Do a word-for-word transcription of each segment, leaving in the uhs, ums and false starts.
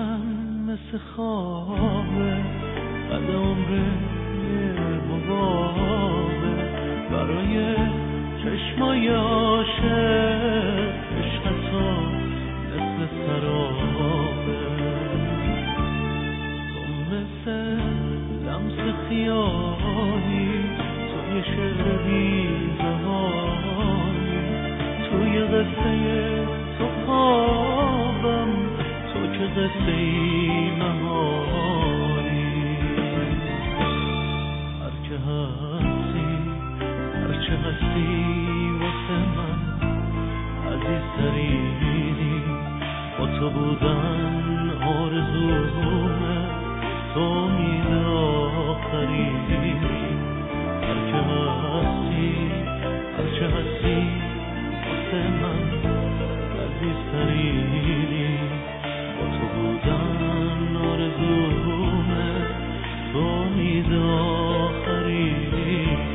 من مثل خوابه، بعد عمر مبابه برای چشمای عاشق، عشق تو مثل سرابه، تو مثل لمس خیالی توی شعر بی زمانی، توی قصه تو خوابم، تو که قصه ای مهانی. هر که هستی هر چه هستی واسه من عزیزترینی، با تو بودن آرزومه، تو امید آخرینی. هر که هستی هر چه هستی واسه من عزیزترینی، با تو بودن آرزومه، تو امید آخرینی.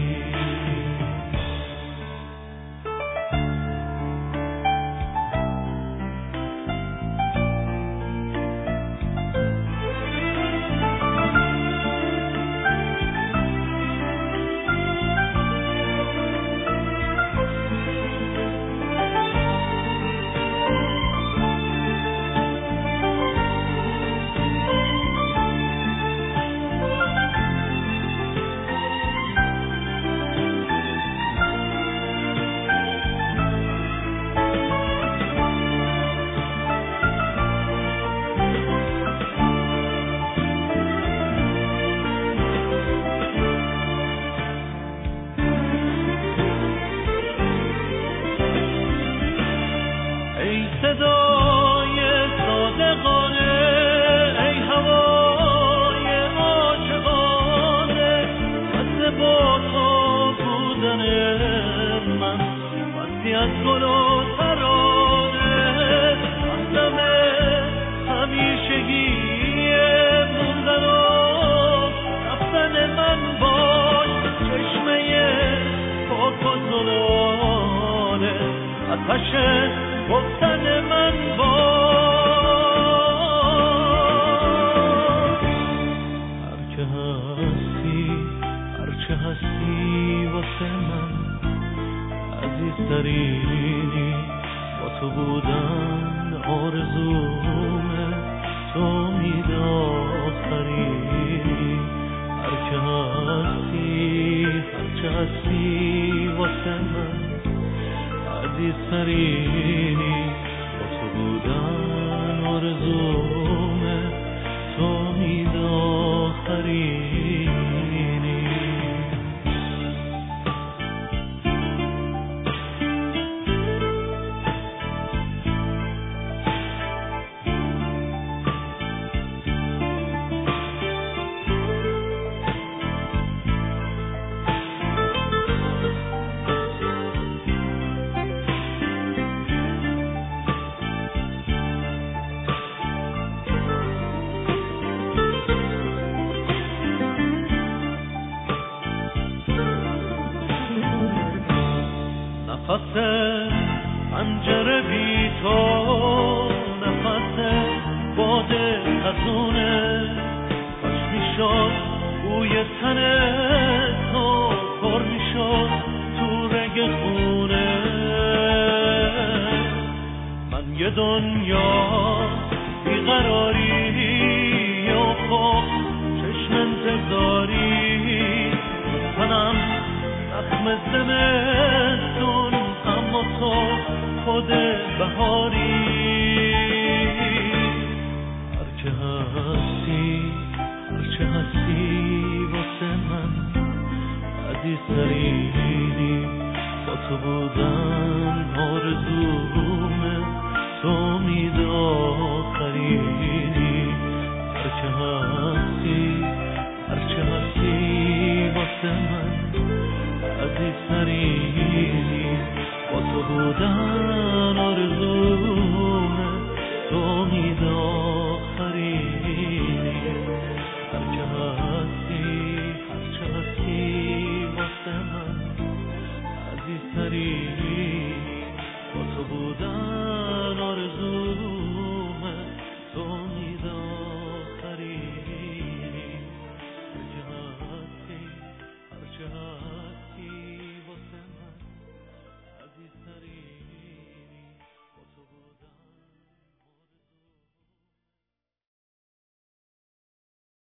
صدای صادقانه، ای هوای عاشقانه، واسه با تو بودن من، واسه از گل و ترانه، همدم همیشگی موندن و رفتن من باش، چشمه پاک و زلال آتش گفتن من با. هر که هستی هر چه هستی واسه من عزیزترینی، با تو بودن آرزومه، تو امید آخرینی. هر که هستی هر چه هستی واسه من عزیزترینی، با تو بودن آرزومه، تو امید آخرینی. نفس پنجره بی تو، نفس باد خزونه، کاش میشد بوی تن تو پر میشد تو رگ خونه. من یه دنیا بیقراری و خب چشم انتظاری، تنم زخم زمستون، اما تو خود بهاری. هر که هستی هر چه هستی واسه من عزیزترینی، با تو بودن آرزومه، تو امید آخرینی.